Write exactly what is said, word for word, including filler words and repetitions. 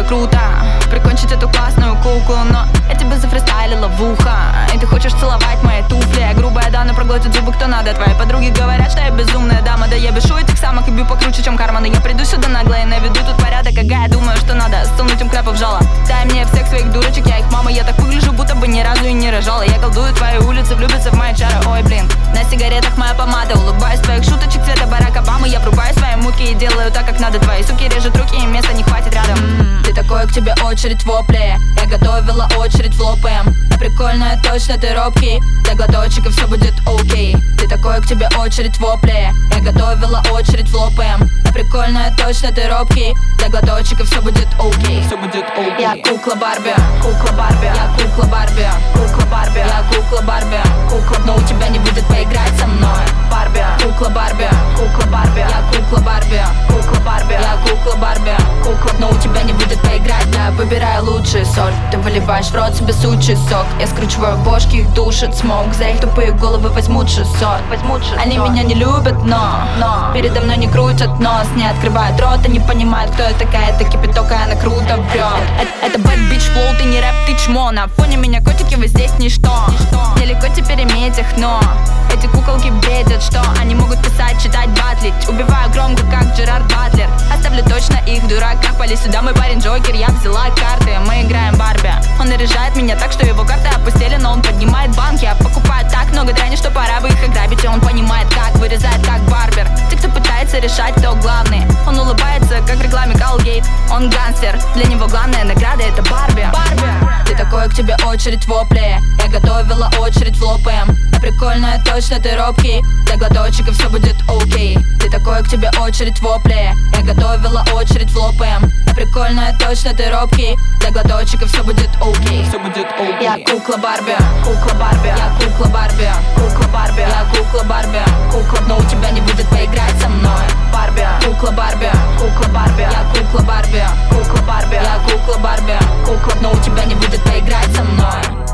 круто прикончить эту классную куклу, но я тебе зафристайлила в ухо, и ты хочешь целовать мои туфли. Грубая Дана проглотит зубы, кто надо. Твои подруги говорят, что я безумная дама. Да я бешу этих самок и бью покруче, чем карманы. Я приду сюда нагло и наведу тут порядок. Ага, я думаю, что надо столнуть им кляпов жало. Дай мне всех своих дурочек, я их мама. Я так выгляжу, будто бы ни разу и не рожала. Я колдую твои улицы, влюбятся в мои чары. Ой, блин, на сигаретах моя помада. Улыбаюсь твоих шуточек цвета Барак Обамы. Я врубаю свои муки и делаю так, как надо. Твои суки режут руки, и места не хватит рядом. М-м, ты такой, к тебе очередь в вопле. Я готовила очередь в лопаем. Я прикольная, точно ты робкий. Для глоточек и все будет окей. Ты такой, к тебе очередь в вопле. Я готовила очередь в лопаем. Я прикольная, точно ты робкий. Для глоточек и все будет окей. Все будет окей. Я кукла Барби, кукла Барби. Я кукла Барби, кукла Барби. Я кукла Барби, кукла. Но у тебя не будет поиграть со мной. Барби, кукла Барби, кукла Барби. Я кукла Барби, кукла Барби. Я кукла Барби, кукла. Но у тебя не будет поиграть. Я выбираю лучший сорт. Ты выливаешь в рот себе сучий сок. Я скручиваю бошки, их душит смог. За их тупые головы возьмут шестьсот. Возьмут шестьсот. Они меня не любят, но, но передо мной не крутят нос. Не открывают рот, они понимают, кто я такая. Это кипяток, и она круто врет. Это, это бэд бич флоу, ты не рэп, ты чмо. На фоне меня котики, вы здесь ничто. Нелегко теперь иметь их, но эти куколки бредят, что они могут писать, читать, батлить. Убиваю громко, как Джерард Батлер. Оставлю точно их в дураках. Пали сюда, мой парень Джокер, я взяла карты. Мы играем Барби. Он наряжает меня так, что его карты опустили, но он поднимает банк. Я покупаю так много дряни, что пора бы их ограбить. И он понимает, как вырезает, как барбер. Те, кто пытается решать, кто главный. Он улыбается, как в рекламе Colgate. Он гангстер, для него главная награда — это Барби. Барби. Ты такой, к тебе очередь в вопле. Я готовила очередь в лопаем. Я прикольная, точно ты робкий. Для глоточек и все будет окей. Ты такой, к тебе очередь в вопле. Я готовила очередь в лопаем. Я прикольная, точно ты робкий. Для глоточек и все будет окей. Все будет окей. Я кукла Барби, кукла Барби. Я кукла Барби, кукла Барби. Я кукла Барби, кукла. Но у тебя не будет поиграть со мной. Барби, кукла Барби, кукла Барби. Я кукла Барби, кукла Барби. Я кукла Барби, кукла. Но у тебя не будет поиграть со мной.